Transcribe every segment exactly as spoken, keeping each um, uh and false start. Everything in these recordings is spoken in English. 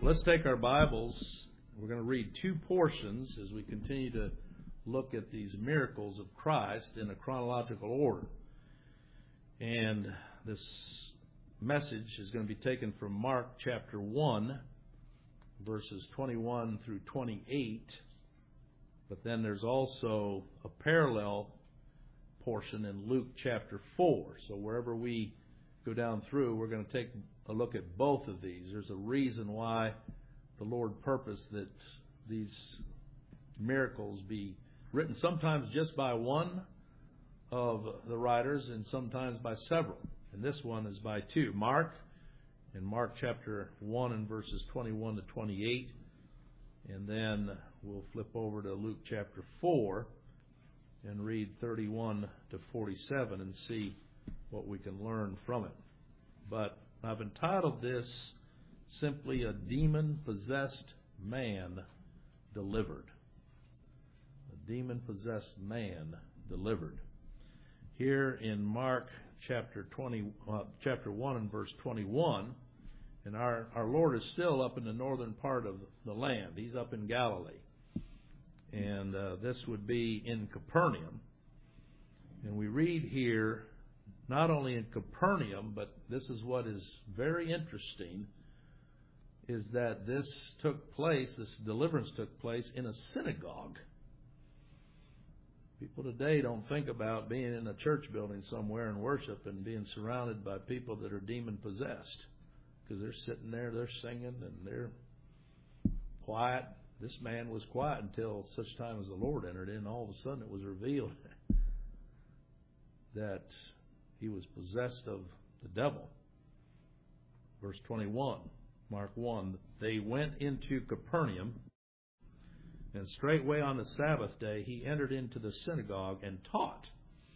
Let's take our Bibles. We're going to read two portions as we continue to look at these miracles of Christ in a chronological order. And this message is going to be taken from Mark chapter one, verses twenty-one through twenty-eight. But then there's also a parallel portion in Luke chapter four. So wherever we go down through, we're going to take a look at both of these. There's a reason why the Lord purposed that these miracles be written sometimes just by one of the writers and sometimes by several. And this one is by two. Mark, in Mark chapter one and verses twenty-one to twenty-eight. And then we'll flip over to Luke chapter four and read thirty-one to forty-seven and see what we can learn from it. But I've entitled this simply A Demon-Possessed Man Delivered. A demon-possessed man delivered. Here in Mark chapter twenty, uh, chapter one and verse twenty-one, and our, our Lord is still up in the northern part of the land. He's up in Galilee. And uh, this would be in Capernaum. And we read here, not only in Capernaum, but this is what is very interesting, is that this took place, this deliverance took place in a synagogue. People today don't think about being in a church building somewhere and worship and being surrounded by people that are demon-possessed. Because they're sitting there, they're singing, and they're quiet. This man was quiet until such time as the Lord entered in. All of a sudden it was revealed that he was possessed of the devil. Verse twenty-one, Mark one. They went into Capernaum, and straightway on the Sabbath day he entered into the synagogue and taught.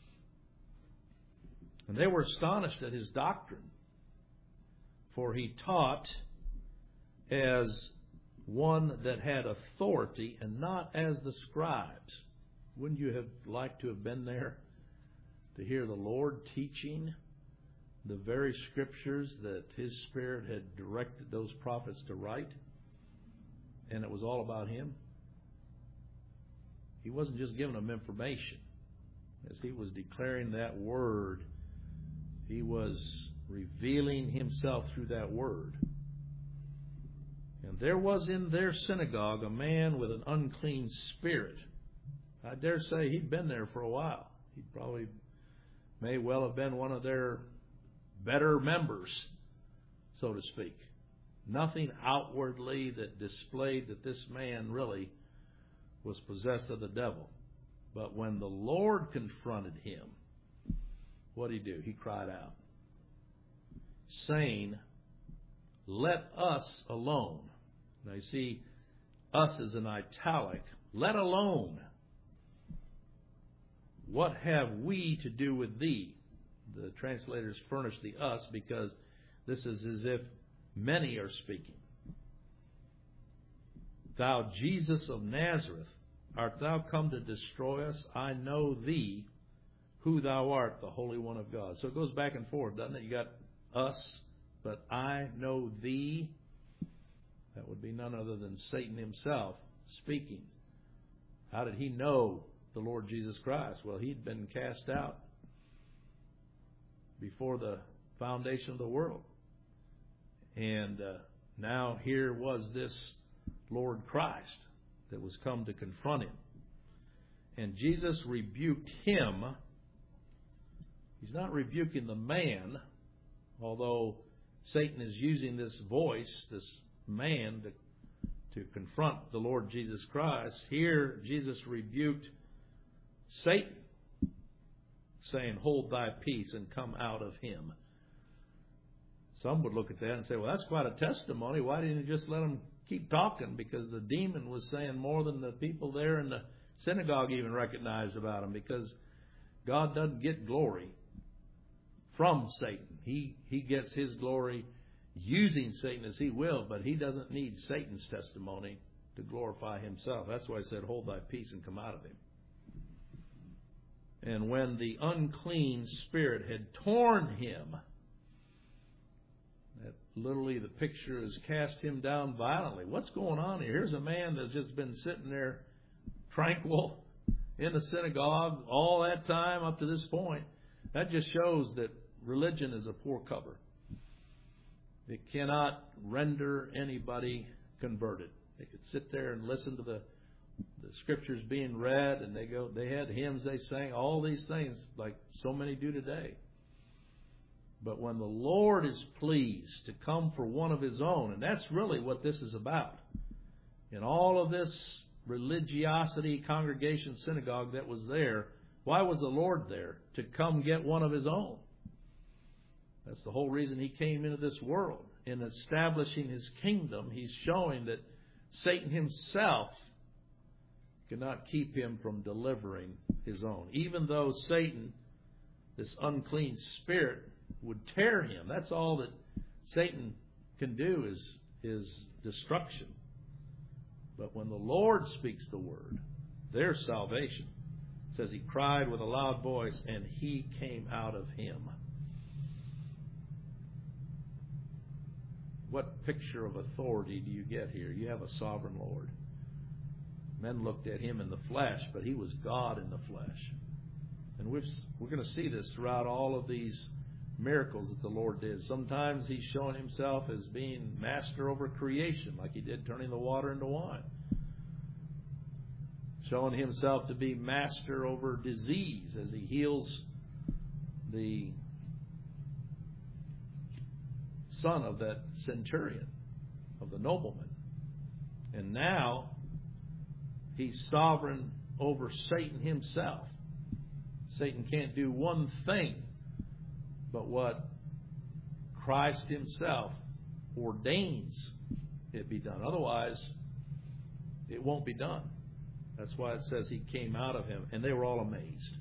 And they were astonished at his doctrine, for he taught as one that had authority and not as the scribes. Wouldn't you have liked to have been there to hear the Lord teaching the very scriptures that His Spirit had directed those prophets to write? And it was all about Him. He wasn't just giving them information. As He was declaring that Word, He was revealing Himself through that Word. And there was in their synagogue a man with an unclean spirit. I dare say he'd been there for a while. He probably may well have been one of their better members, so to speak. Nothing outwardly that displayed that this man really was possessed of the devil. But when the Lord confronted him, what did he do? He cried out, saying, "Let us alone." Now you see, us is in italic. Let alone. What have we to do with thee? The translators furnish the us because this is as if many are speaking. Thou Jesus of Nazareth, art thou come to destroy us? I know thee, who thou art, the Holy One of God. So it goes back and forth, doesn't it? You got us, but I know thee. That would be none other than Satan himself speaking. How did he know the Lord Jesus Christ? Well, he'd been cast out before the foundation of the world. And uh, now here was this Lord Christ that was come to confront him. And Jesus rebuked him. He's not rebuking the man, although Satan is using this voice, this man, to, to confront the Lord Jesus Christ. Here, Jesus rebuked Satan, saying, "Hold thy peace and come out of him." Some would look at that and say, well, that's quite a testimony. Why didn't you just let him keep talking? Because the demon was saying more than the people there in the synagogue even recognized about him, because God doesn't get glory from Satan. He, he gets His glory using Satan as He will, but He doesn't need Satan's testimony to glorify Himself. That's why He said, "Hold thy peace and come out of him." And when the unclean spirit had torn him, that literally the picture is cast him down violently. What's going on here? Here's a man that's just been sitting there tranquil in the synagogue all that time up to this point. That just shows that religion is a poor cover. It cannot render anybody converted. They could sit there and listen to the the scriptures being read, and they go. They had hymns they sang, all these things like so many do today. But when the Lord is pleased to come for one of His own, and that's really what this is about. In all of this religiosity, congregation, synagogue that was there, why was the Lord there? To come get one of His own. That's the whole reason He came into this world. In establishing His kingdom, He's showing that Satan himself cannot keep Him from delivering His own. Even though Satan, this unclean spirit, would tear him. That's all that Satan can do is, is destruction. But when the Lord speaks the word, there's salvation. It says He cried with a loud voice, and He came out of him. What picture of authority do you get here? You have a sovereign Lord. Men looked at Him in the flesh, but He was God in the flesh. And we've, we're going to see this throughout all of these miracles that the Lord did. Sometimes He's showing Himself as being master over creation, like He did turning the water into wine. Showing Himself to be master over disease as He heals the son of that centurion, of the nobleman. And now He's sovereign over Satan himself. Satan can't do one thing but what Christ Himself ordains it be done. Otherwise, it won't be done. That's why it says He came out of him, and they were all amazed.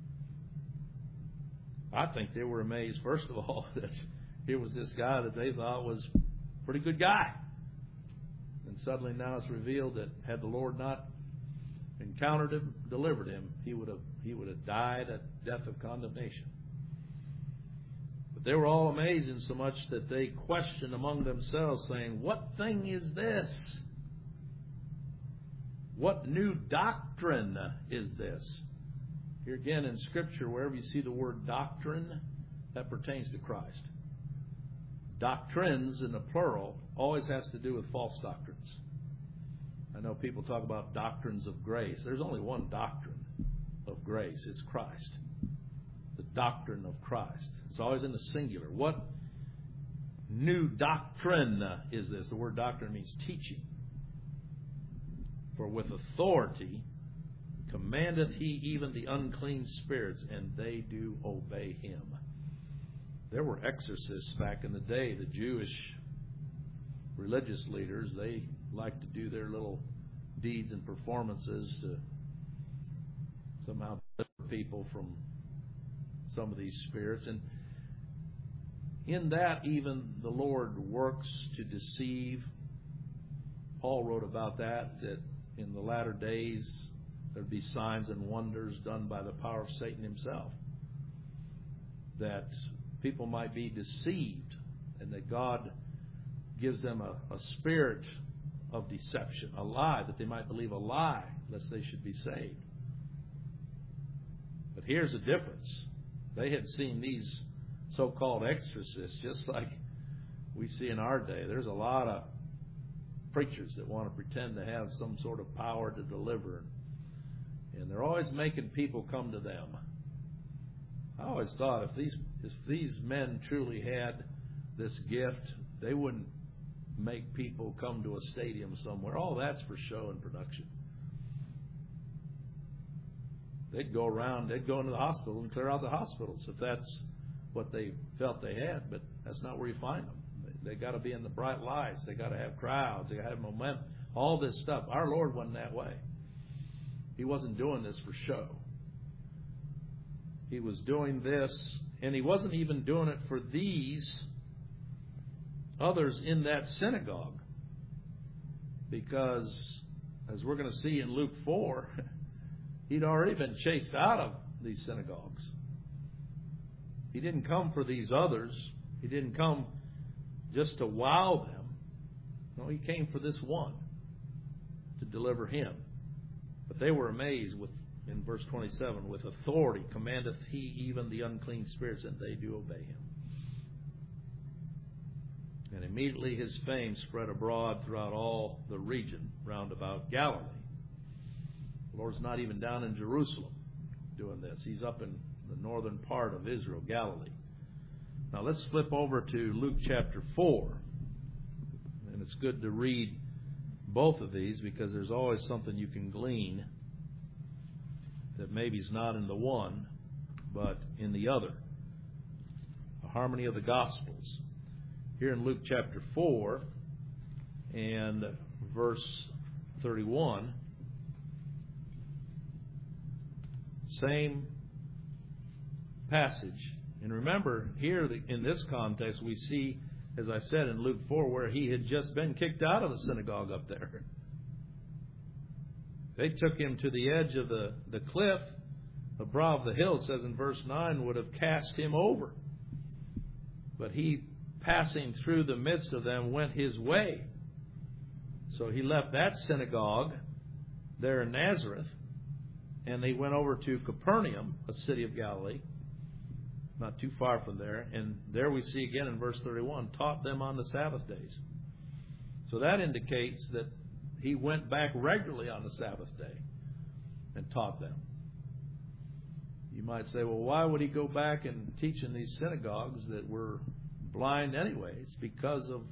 I think they were amazed, first of all, that here was this guy that they thought was a pretty good guy. And suddenly now it's revealed that had the Lord not encountered him, delivered him, he would have he would have died a death of condemnation. But they were all amazed in so much that they questioned among themselves, saying, "What thing is this? What new doctrine is this?" Here again in Scripture, wherever you see the word doctrine, that pertains to Christ. Doctrines in the plural always has to do with false doctrines. I know people talk about doctrines of grace. There's only one doctrine of grace. It's Christ. The doctrine of Christ. It's always in the singular. What new doctrine is this? The word doctrine means teaching. For with authority commandeth He even the unclean spirits, and they do obey Him. There were exorcists back in the day. The Jewish religious leaders, they liked to do their little deeds and performances to somehow deliver people from some of these spirits. And in that, even the Lord works to deceive. Paul wrote about that, that in the latter days there'd be signs and wonders done by the power of Satan himself, that people might be deceived, and that God gives them a, a spirit of deception, a lie, that they might believe a lie, lest they should be saved. But here's the difference. They had seen these so-called exorcists just like we see in our day. There's a lot of preachers that want to pretend to have some sort of power to deliver, and they're always making people come to them. I always thought if these if these men truly had this gift, they wouldn't make people come to a stadium somewhere. Oh, that's for show and production. They'd go around, they'd go into the hospital and clear out the hospitals if that's what they felt they had, but that's not where you find them. They, they got to be in the bright lights. They got to have crowds. They got to have momentum. All this stuff. Our Lord wasn't that way. He wasn't doing this for show. He was doing this, and He wasn't even doing it for these others in that synagogue, because as we're going to see in Luke four, He'd already been chased out of these synagogues. He didn't come for these others. He didn't come just to wow them. No, he came for this one, to deliver him. But they were amazed with, in verse twenty-seven, with authority commandeth he even the unclean spirits, and they do obey him. And immediately his fame spread abroad throughout all the region round about Galilee. The Lord's not even down in Jerusalem doing this. He's up in the northern part of Israel, Galilee. Now let's flip over to Luke chapter four. And it's good to read both of these because there's always something you can glean that maybe is not in the one, but in the other. The harmony of the Gospels. Here in Luke chapter four and verse thirty-one, same passage. And remember, here in this context, we see, as I said in Luke four, where he had just been kicked out of the synagogue up there. They took him to the edge of the, the cliff. The brow of the hill, it says in verse nine, would have cast him over. But he, passing through the midst of them, went his way. So he left that synagogue there in Nazareth, and they went over to Capernaum, a city of Galilee, not too far from there. And there we see again in verse thirty-one, taught them on the Sabbath days. So that indicates that he went back regularly on the Sabbath day and taught them. You might say, well, why would he go back and teach in these synagogues that were blind anyway? It's because of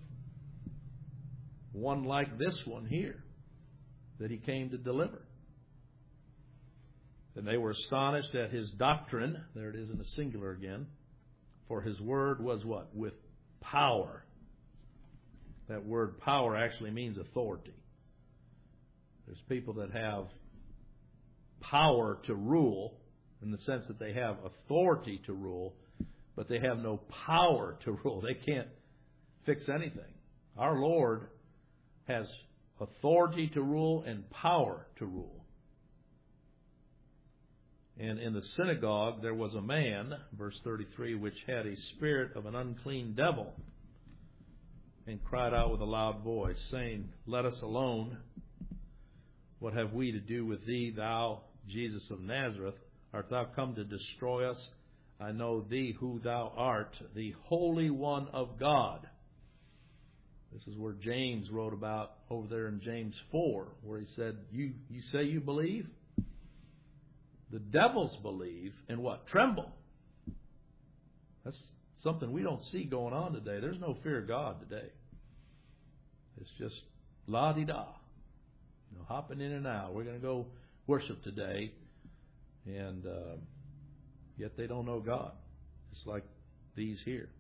one like this one here that he came to deliver. And they were astonished at his doctrine. There it is in the singular again. For his word was what? With power. That word power actually means authority. There's people that have power to rule in the sense that they have authority to rule, but they have no power to rule. They can't fix anything. Our Lord has authority to rule and power to rule. And in the synagogue there was a man, verse thirty-three, which had a spirit of an unclean devil, and cried out with a loud voice, saying, Let us alone. What have we to do with thee, thou Jesus of Nazareth? Art thou come to destroy us? I know thee who thou art, the Holy One of God. This is where James wrote about over there in James four, where he said, You, you say you believe? The devils believe and what? Tremble. That's something we don't see going on today. There's no fear of God today. It's just la-di-da. You know, hopping in and out. We're going to go worship today. And uh, yet they don't know God. It's like these here.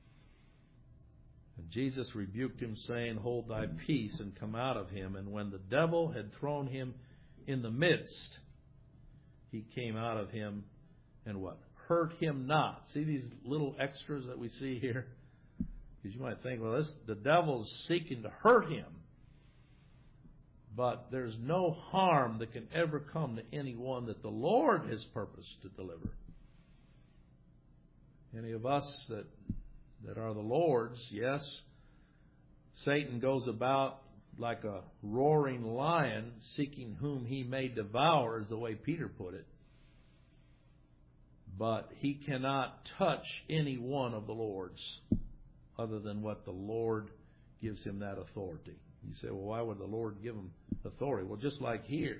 And Jesus rebuked him, saying, Hold thy peace, and come out of him. And when the devil had thrown him in the midst, he came out of him and what? Hurt him not. See these little extras that we see here? Because you might think, well, this, the devil's seeking to hurt him. But there's no harm that can ever come to anyone that the Lord has purposed to deliver. Any of us that that are the Lord's, yes, Satan goes about like a roaring lion, seeking whom he may devour, is the way Peter put it. But he cannot touch any one of the Lord's other than what the Lord gives him that authority. You say, well, why would the Lord give him authority? Well, just like here,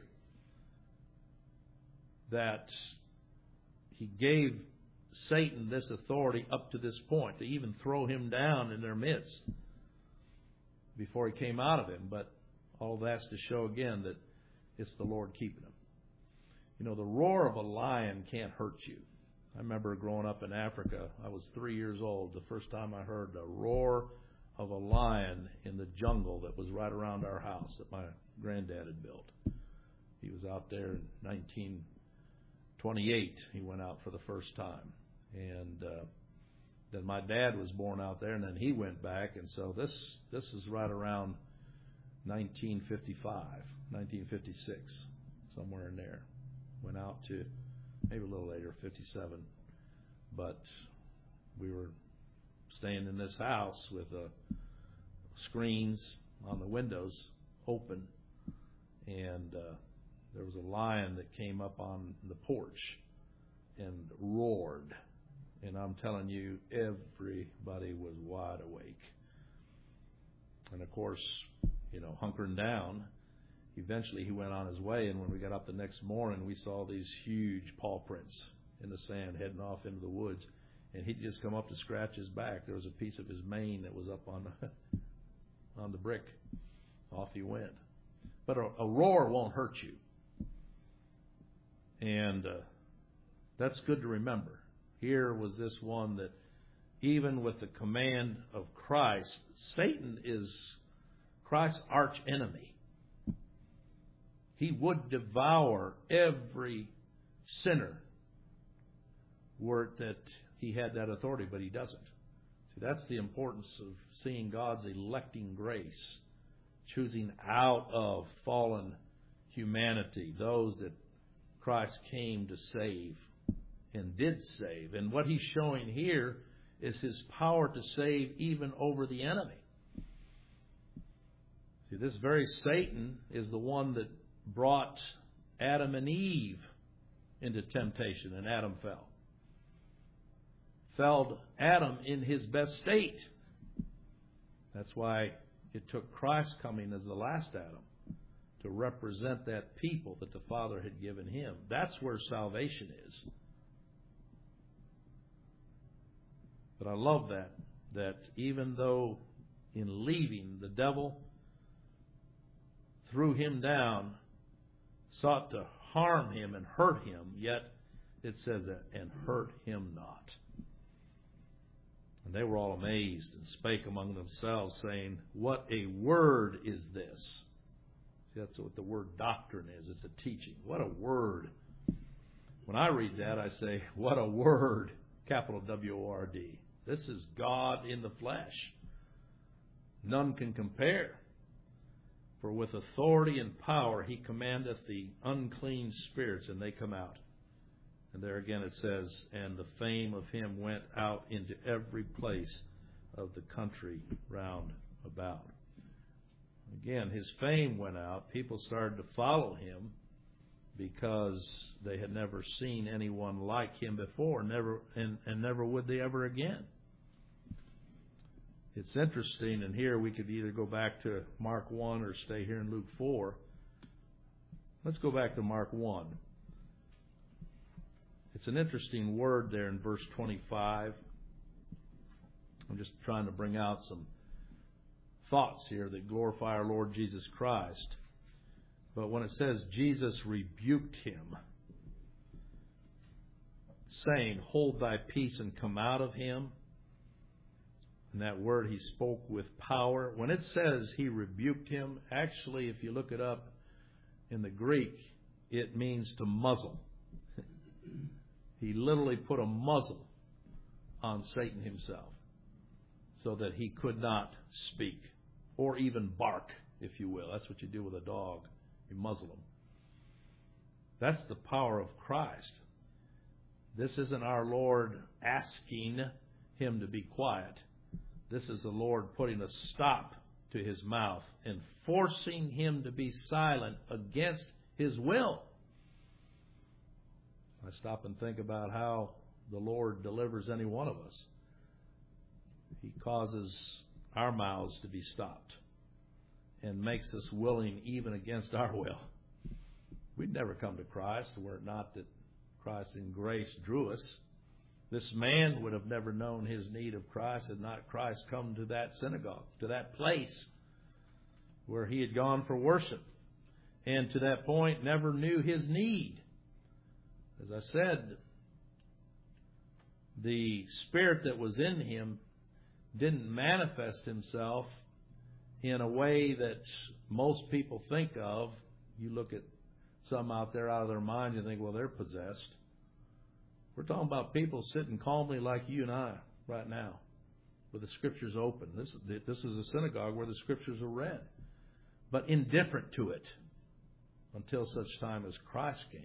that he gave Satan this authority up to this point, to even throw him down in their midst before he came out of him. But all that's to show again that it's the Lord keeping him. You know, the roar of a lion can't hurt you. I remember growing up in Africa, I was three years old, the first time I heard the roar of a lion in the jungle that was right around our house that my granddad had built. He was out there in nineteen twenty-eight. He went out for the first time. And uh, then my dad was born out there, and then he went back. And so this this is right around nineteen fifty-five, nineteen fifty-six, somewhere in there. Went out to maybe a little later, fifty-seven. But we were staying in this house with uh, screens on the windows open, and uh, there was a lion that came up on the porch and roared. And I'm telling you, everybody was wide awake. And of course, you know, hunkering down, eventually he went on his way. And when we got up the next morning, we saw these huge paw prints in the sand heading off into the woods. And he'd just come up to scratch his back. There was a piece of his mane that was up on the, on the brick. Off he went. But a, a roar won't hurt you. And uh, that's good to remember. Here was this one that, even with the command of Christ, Satan is Christ's arch enemy. He would devour every sinner were it that he had that authority, but he doesn't. See, that's the importance of seeing God's electing grace, choosing out of fallen humanity those that Christ came to save and did save. And what he's showing here is his power to save even over the enemy. See, this very Satan is the one that brought Adam and Eve into temptation, and Adam fell. Felled Adam in his best state. That's why it took Christ coming as the last Adam to represent that people that the Father had given him. That's where salvation is. But I love that, that even though in leaving, the devil threw him down, sought to harm him and hurt him, yet it says that, and hurt him not. And they were all amazed and spake among themselves, saying, what a word is this? See, that's what the word doctrine is. It's a teaching. What a word. When I read that, I say, what a word, capital W O R D. This is God in the flesh. None can compare. For with authority and power he commandeth the unclean spirits, and they come out. And there again it says, and the fame of him went out into every place of the country round about. Again, his fame went out. People started to follow him because they had never seen anyone like him before, never and, and never would they ever again. It's interesting, and here we could either go back to Mark one or stay here in Luke four. Let's go back to Mark one. It's an interesting word there in verse twenty-five. I'm just trying to bring out some thoughts here that glorify our Lord Jesus Christ. But when it says Jesus rebuked him, saying, hold thy peace and come out of him, and that word he spoke with power. When it says he rebuked him, actually, if you look it up in the Greek, it means to muzzle. He literally put a muzzle on Satan himself so that he could not speak or even bark, if you will. That's what you do with a dog. You muzzle him. That's the power of Christ. This isn't our Lord asking him to be quiet. This is the Lord putting a stop to his mouth and forcing him to be silent against his will. I stop and think about how the Lord delivers any one of us. He causes our mouths to be stopped and makes us willing even against our will. We'd never come to Christ were it not that Christ in grace drew us. This man would have never known his need of Christ had not Christ come to that synagogue, to that place where he had gone for worship, and to that point never knew his need. As I said, the spirit that was in him didn't manifest himself in a way that most people think of. You look at some out there out of their mind, you think, well, they're possessed. We're talking about people sitting calmly like you and I right now with the Scriptures open. This, this is a synagogue where the Scriptures are read, but indifferent to it until such time as Christ came.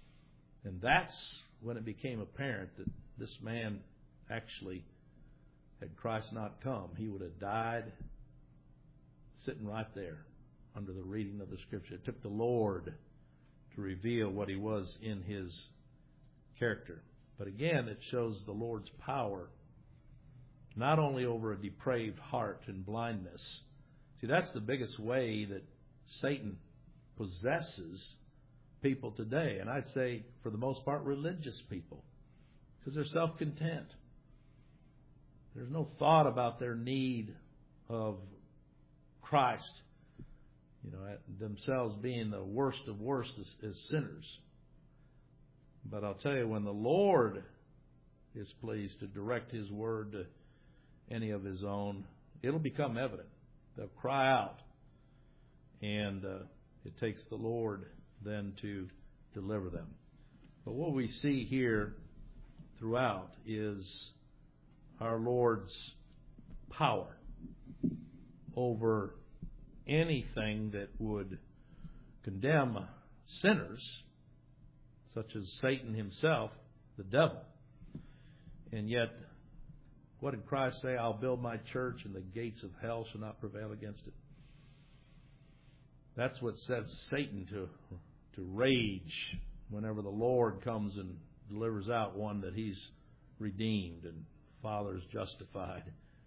And that's when it became apparent that this man actually Had Christ not come, he would have died sitting right there under the reading of the Scripture. It took the Lord to reveal what he was in his character. But again, it shows the Lord's power, not only over a depraved heart and blindness. See, that's the biggest way that Satan possesses people today. And I'd say, for the most part, religious people. Because they're self-content. There's no thought about their need of Christ, you know, themselves being the worst of worst as, as sinners. But I'll tell you, when the Lord is pleased to direct his word to any of his own, it'll become evident. They'll cry out. And uh, it takes the Lord then to deliver them. But what we see here throughout is our Lord's power over anything that would condemn sinners, such as Satan himself, the devil. And yet, what did Christ say? I'll build my church and the gates of hell shall not prevail against it. That's what sets Satan to, to rage whenever the Lord comes and delivers out one that he's redeemed and Father's justified.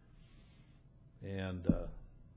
And uh,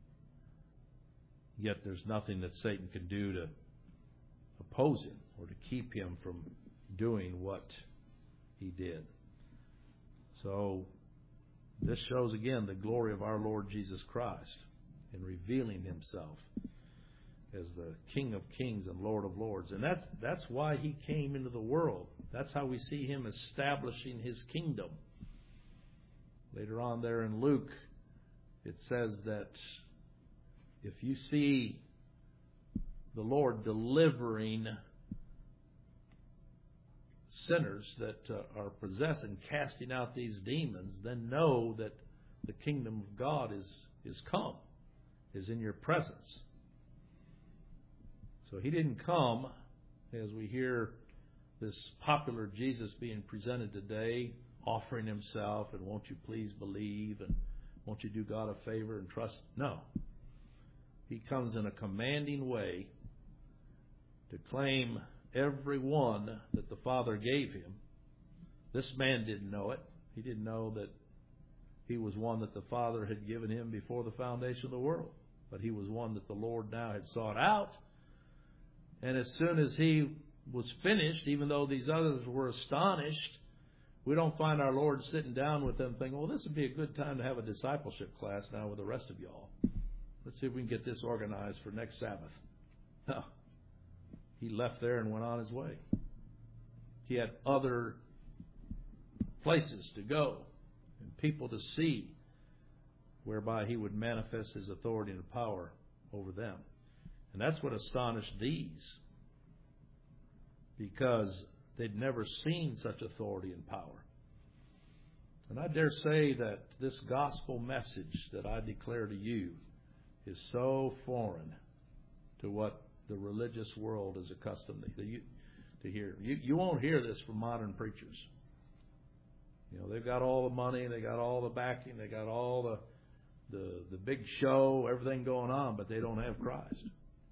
yet there's nothing that Satan can do to oppose him or to keep him from doing what he did. So this shows again the glory of our Lord Jesus Christ in revealing himself as the King of Kings and Lord of Lords. And that's, that's why he came into the world. That's how we see him establishing his kingdom. Later on there in Luke, it says that if you see the Lord delivering sinners that uh, are possessed and casting out these demons, then know that the kingdom of God is, is come, is in your presence. So he didn't come, as we hear this popular Jesus being presented today, offering himself and won't you please believe and won't you do God a favor and trust. No. He comes in a commanding way to claim every one that the Father gave him. This man didn't know it. He didn't know that he was one that the Father had given him before the foundation of the world. But he was one that the Lord now had sought out. And as soon as he was finished, even though these others were astonished, we don't find our Lord sitting down with them thinking, well, this would be a good time to have a discipleship class now with the rest of y'all. Let's see if we can get this organized for next Sabbath. No. He left there and went on his way. He had other places to go and people to see whereby he would manifest his authority and power over them. And that's what astonished these, because they'd never seen such authority and power. And I dare say that this gospel message that I declare to you is so foreign to what the religious world is accustomed to, to hear. You, you won't hear this from modern preachers. You know, they've got all the money, they got all the backing, they got all the the, the big show, everything going on, but they don't have Christ.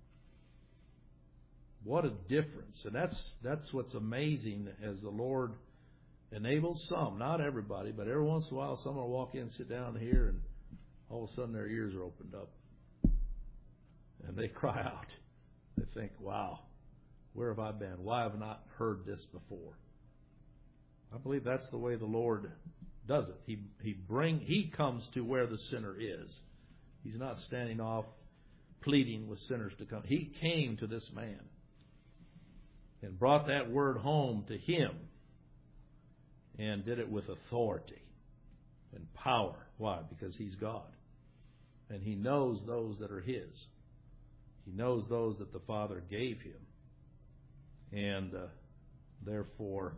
What a difference. And that's that's what's amazing, as the Lord enables some, not everybody, but every once in a while someone will walk in and sit down here and all of a sudden their ears are opened up. And they cry out. They think, wow, where have I been? Why have I not heard this before? I believe that's the way the Lord does it. He he bring he comes to where the sinner is. He's not standing off pleading with sinners to come. He came to this man and brought that word home to him and did it with authority and power. Why? Because he's God. And he knows those that are his. He knows those that the Father gave him. And uh, therefore,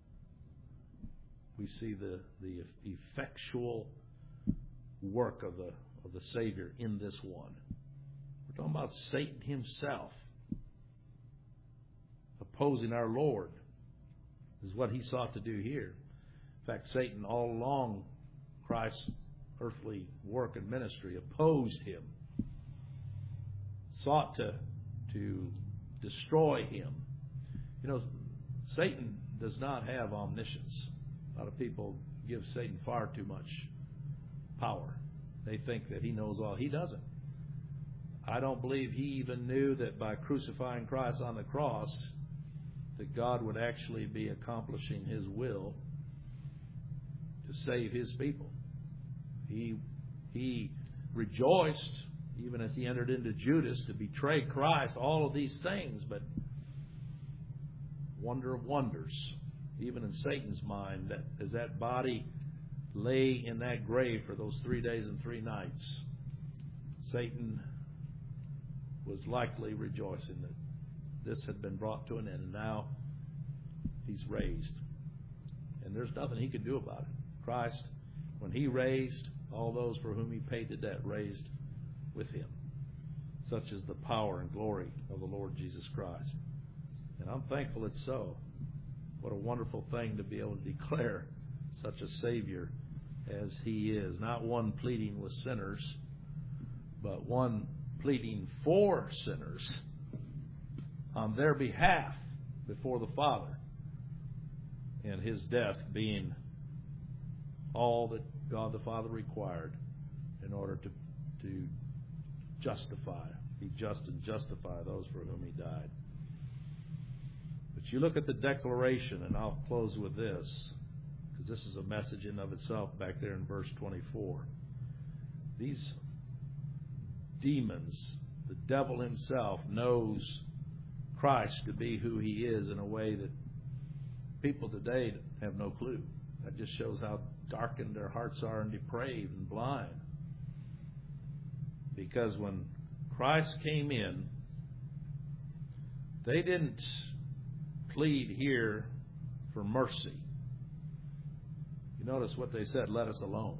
we see the, the effectual work of the, of the Savior in this one. We're talking about Satan himself opposing our Lord, is what he sought to do here. In fact, Satan all along, Christ earthly work and ministry, opposed him, sought to, to destroy him. You know, Satan does not have omniscience. A lot of people give Satan far too much power. They think that he knows all. He doesn't. I don't believe he even knew that by crucifying Christ on the cross, that God would actually be accomplishing his will to save his people. He, he rejoiced, even as he entered into Judas to betray Christ, all of these things, but wonder of wonders, even in Satan's mind, that as that body lay in that grave for those three days and three nights, Satan was likely rejoicing that this had been brought to an end, and now he's raised. And there's nothing he could do about it. Christ, when he raised, all those for whom he paid the debt raised with him. Such is the power and glory of the Lord Jesus Christ. And I'm thankful it's so. What a wonderful thing to be able to declare such a Savior as he is. Not one pleading with sinners, but one pleading for sinners on their behalf before the Father. And his death being all that God the Father required in order to, to justify, be just and justify those for whom he died. But you look at the declaration, and I'll close with this, because this is a message in of itself back there in verse twenty-four. These demons, the devil himself, knows Christ to be who he is in a way that people today have no clue. That just shows how darkened their hearts are and depraved and blind. Because when Christ came in, they didn't plead here for mercy. You notice what they said, let us alone.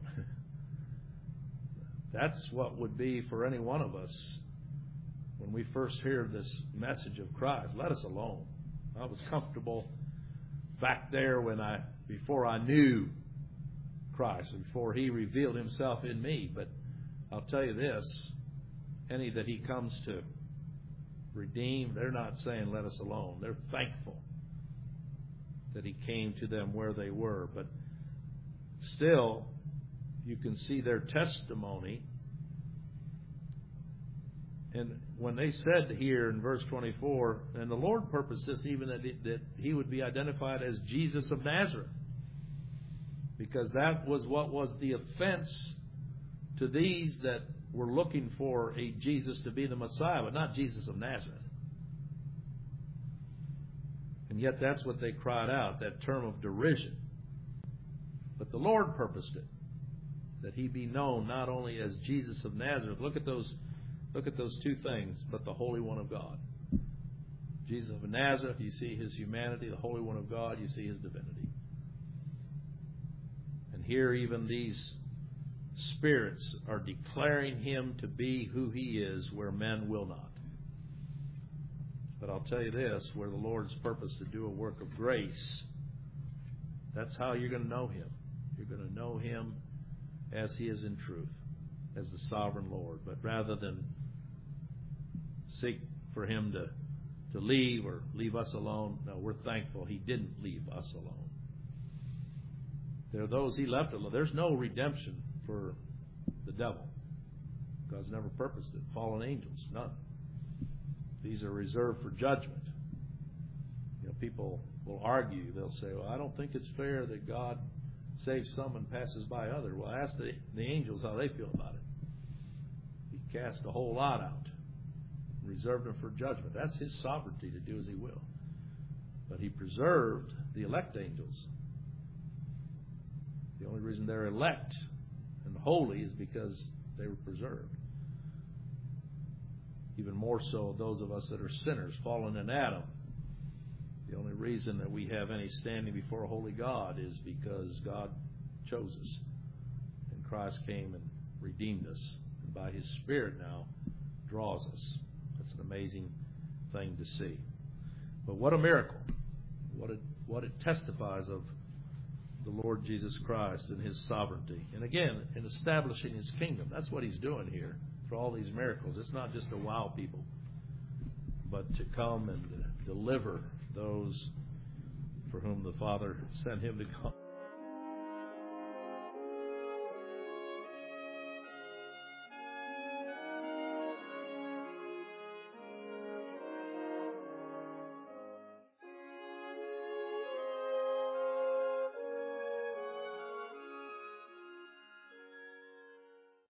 That's what would be for any one of us when we first hear this message of Christ. Let us alone. I was comfortable back there when I, before I knew Christ, before he revealed himself in me. But I'll tell you this, any that he comes to redeem, they're not saying let us alone. They're thankful that he came to them where they were. But still, you can see their testimony. And when they said here in verse twenty-four, and the Lord purposed this even that, it, that he would be identified as Jesus of Nazareth, because that was what was the offense to these that were looking for a Jesus to be the Messiah, but not Jesus of Nazareth. And yet that's what they cried out, that term of derision. But the Lord purposed it, that he be known not only as Jesus of Nazareth. Look at those, look at those two things, but the Holy One of God. Jesus of Nazareth, you see his humanity. The Holy One of God, you see his divinity. And here even these spirits are declaring him to be who he is, where men will not. But I'll tell you this, where the Lord's purpose to do a work of grace, that's how you're going to know him. You're going to know him as he is in truth, as the sovereign Lord. But rather than seek for him to, to leave or leave us alone, no, we're thankful he didn't leave us alone. There are those he left alone. There's no redemption for the devil. God's never purposed it. Fallen angels, none. These are reserved for judgment. You know, people will argue. They'll say, well, I don't think it's fair that God saves some and passes by others. Well, ask the, the angels how they feel about it. He cast a whole lot out, reserved them for judgment. That's his sovereignty to do as he will. But he preserved the elect angels. The only reason they're elect and holy is because they were preserved. Even more so those of us that are sinners, fallen in Adam. The only reason that we have any standing before a holy God is because God chose us. And Christ came and redeemed us. And by his Spirit now draws us. That's an amazing thing to see. But what a miracle. What it, what it testifies of the Lord Jesus Christ and His sovereignty. And again, in establishing His kingdom. That's what He's doing here through all these miracles. It's not just to wow people, but to come and deliver those for whom the Father sent Him to come.